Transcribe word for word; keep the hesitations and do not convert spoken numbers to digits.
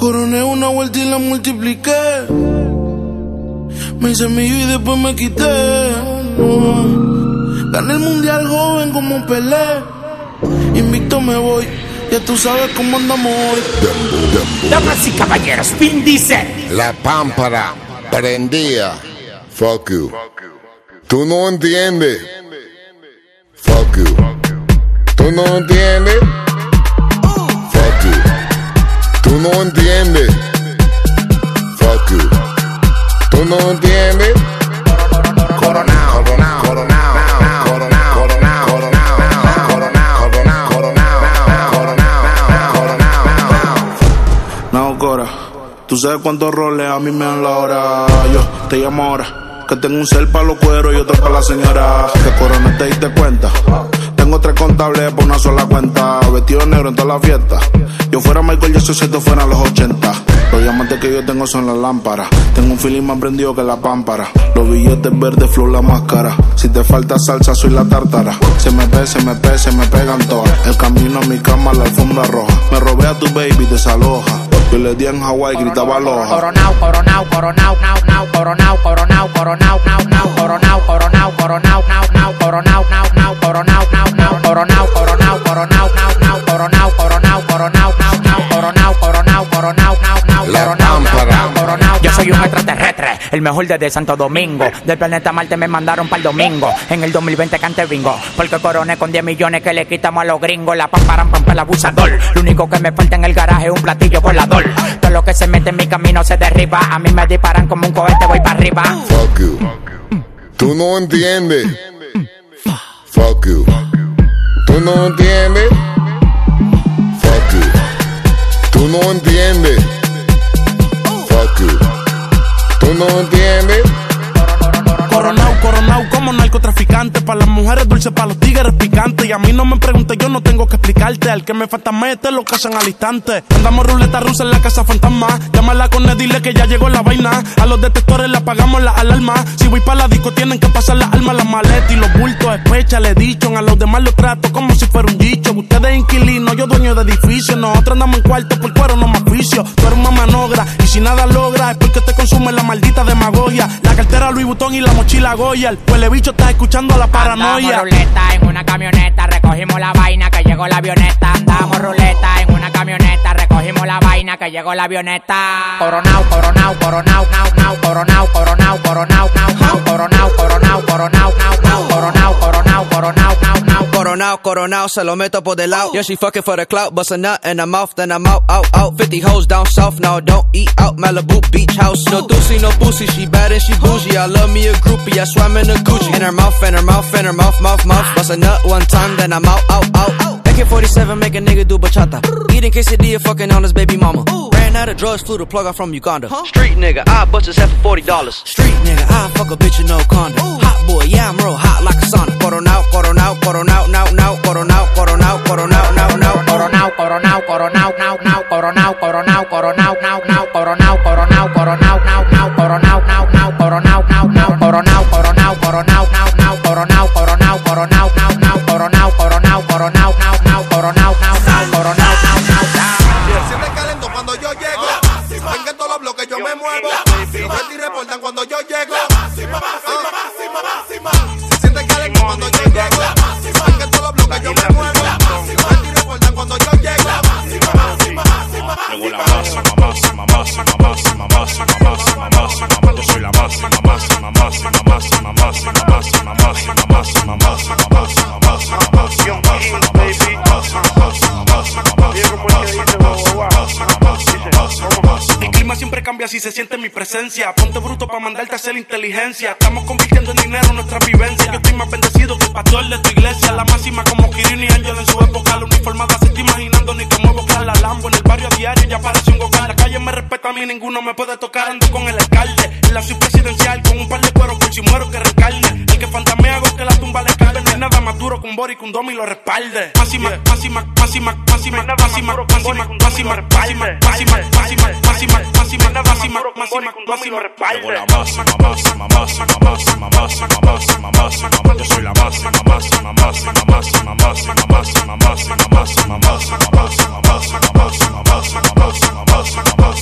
Coroné una vuelta y la multipliqué. Me hice millo y después me quité. Gané el mundial joven como Pelé. Invicto me voy, ya tú sabes cómo andamos hoy. Damas y caballeros, Vin Diesel. La pámpara prendía. Fuck you. Tú no entiendes. Fuck you. Tú no entiendes. Fuck you. Tú no entiendes. Fuck you. Tú no entiendes. Coronao, coronao, coronao, coronao, coronao, coronao, coronao, coronao, coronao, coronao. No, Cora, tú sabes cuántos roles a mí me dan la hora. Yo te llamo ahora, que tengo un cel para los cueros y otro para la señora. Que Corona te diste cuenta. Tengo tres contables por una sola cuenta. Vestido negro en toda la fiesta. Yo fuera Michael Jackson si esto fueran los ochenta. Los diamantes que yo tengo son las lámparas. Tengo un feeling más prendido que la pámpara. Los billetes verdes, flow la máscara. Si te falta salsa, soy la tártara. Se me pe, se me pe, se me pegan todas. El camino a mi cama, la alfombra roja. Me robé a tu baby, desaloja. Yo le di en Hawái, gritaba aloha. Coronao, coronao, coronao, nao, nao, coronao, coronao, coronao, nao, nao, coronao, coronao, coronao, nao, nao, coronao, nao, nao, coronao, nao, nao, coronao, coronao, coronao, nao, nao, coronao, coronao, coronao, nao, nao, coronao, coronao, coronao, nao, nao, coronao, nao, coronao. Yo soy un extraterrestre, el mejor desde Santo Domingo. Del planeta Marte me mandaron para el domingo. En el dos mil veinte cante bingo, porque coroné con diez millones que le quitamos a los gringos. La pamparan, pampa el abusador. Lo único que me falta en el garaje es un platillo volador. Todo lo que se mete en mi camino se derriba. A mí me disparan como un cohete, voy para arriba. Fuck you. Tú no entiendes. Fuck you. Tú no entiendes. Fuck you. Tú no entiendes. Fuck you. Tú no entiendes. Coronao, coronao como narcotraficante. Pa' las mujeres dulces, pa' los tigres picantes. Y a mí no me preguntes, yo no tengo que explicarte. Al que me falta mete, lo cazan al instante. Andamos ruleta rusa en la casa fantasma. Llámala con él, dile que ya llegó la vaina. A los detectores le apagamos la alarma. Si voy pa' la disco tienen que pasar las armas, las maletas y los bultos. Especha, le he dicho. A los demás los trato como si fuera un dicho. Ustedes inquilinos, yo dueño de edificio. Nosotros andamos en cuarto por cuero, no más oficio. Tú eres una manogra y si nada logra es porque te consume la maldita demagogia. La cartera Louis Vuitton y la mochila Goya. El huele bicho está escuchando a la paranoia. Andamos ruleta en una camioneta, recogimos la vaina que llegó la avioneta. Andamos ruleta en una camioneta, recogimos la vaina que llegó la avioneta. Coronao, coronao, coronao, nao, nao, coronao, coronao, coronao, nao, nao, coronao, coronao, coronao, nao, nao, coronao, coronao, coronao, nao, nao. Coronao, coronao, se lo meto por del lado. Yeah, she fucking for the clout, bust a nut in her mouth, then I'm out, out, out. fifty hoes down south, now don't eat out. Malibu beach house, no doozy, no boozy. She bad and she bougie, I love me a groupie, I swam in a Gucci. In her mouth, in her mouth, in her mouth, mouth, mouth. Bust a nut one time, then I'm out, out, out. A K forty-seven make a nigga do bachata. Eating quesadilla, fucking on his baby mama. Ran out of drugs, flew the plug out from Uganda. Street nigga, I bust his head for forty dollars. Street nigga, I fuck a bitch in no condom. Hot boy, yeah, I'm real hot like a sauna. Coronao, coronao, coronao, now, now, coronao, coronao, coronao, now, now, coronao, coronao, coronao, now, now, coronao, coronao, coronao, now, now, coronao, coronao, coronao, now, now, coronao, now, now, coronao, now, now, coronao, coronao, coronao, now, now, coronao, coronao, coronao, now, now, coronao, coronao, coronao, now, now, coronao, now, now, coronao, now, now, now. Siente calento cuando yo llego. Ven que todos los bloques yo me muevo. Y reportan cuando yo llego. Siente calento cuando yo llego. Ven que todos los bloques yo me muevo. Y reportan cuando yo llego. Llegó la máxima, máxima, máxima, máxima, máxima, máxima, máxima. Yo soy la máxima, máxima, máxima, máxima, máxima, máxima, máxima, máxima, máxima, máxima, máxima, máxima, máxima. El clima siempre cambia si se siente mi presencia. Ponte bruto pa' mandarte a hacer inteligencia. Estamos convirtiendo en dinero nuestra vivencia. Yo estoy más bendecido que el pastor de tu iglesia. La máxima como Kirin y Ángel en su época. La uniformada se está imaginando ni cómo evocar la Lambo. En el barrio a diario ya parece un gocal. La calle me respeta a mí, ninguno me puede tocar. Ando con el alcalde en la ciudad presidencial con un par de cueros por si muero que reencarne. El que fantamea hago que la tumba le cabe. No hay nada más duro que un bori que un domi lo respalde. Máxima, máxima, máxima, máxima, máxima, máxima, máxima, máxima, máxima, máxima, máxima, máxima, máxima, máxima, máxima, respalde. Llegó la máxima, máxima, máxima, máxima, máxima, máxima, máxima. Yo soy la máxima, máxima, máxima, máxima, máxima, máxima, máxima, máxima, máxima, máxima, máxima, máxima, máxima, máxima, máxima, máxima.